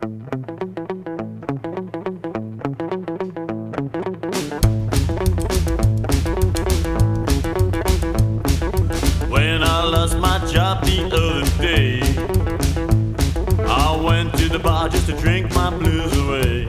When I lost my job the other day, I went to the bar just to drink my blues away.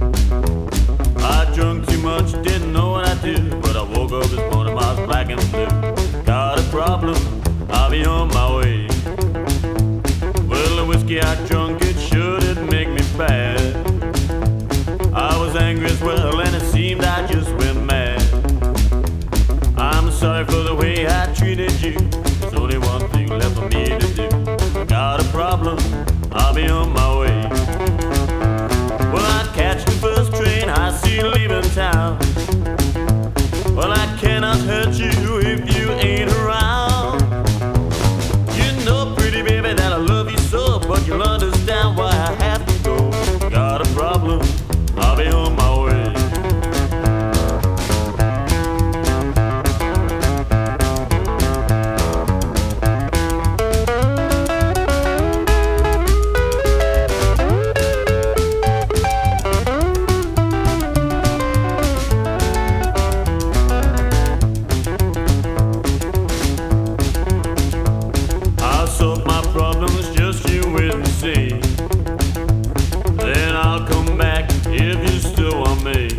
I drunk too much, didn't know what I did, but I woke up this morning, I was black and blue. Got a problem, I'll be on my way. Well, the whiskey I drunk, it sure did make me bad. I was angry as well, and it seemed I just went mad. I'm sorry for the way I treated you. There's only one thing left for me to do. Got a problem, I'll be on my way. Well, I catch the first train I see leaving town. Well, I cannot hurt you if you ain't around. You know, pretty baby, that I love you so, but you'll understand why I have to go. Got a problem, I'll be on my way. Solve my problems, just you wait and see. Then I'll come back if you still want me.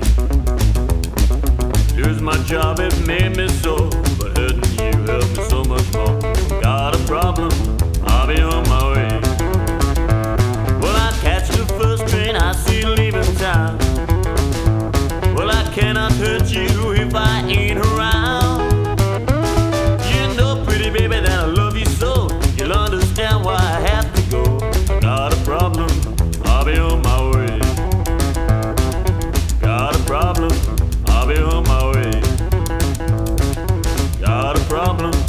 Lose my job, it made me so, but hurting you helped me so much more. Got a problem, I'll be on my way. Well, I catch the first train I see leaving town. Well, I cannot hurt you if I ain't around. You know, pretty baby, that I love you so, you'll understand why I have to go. Got a problem, I'll be on my way. Got a problem, I'll be on my way. Got a problem,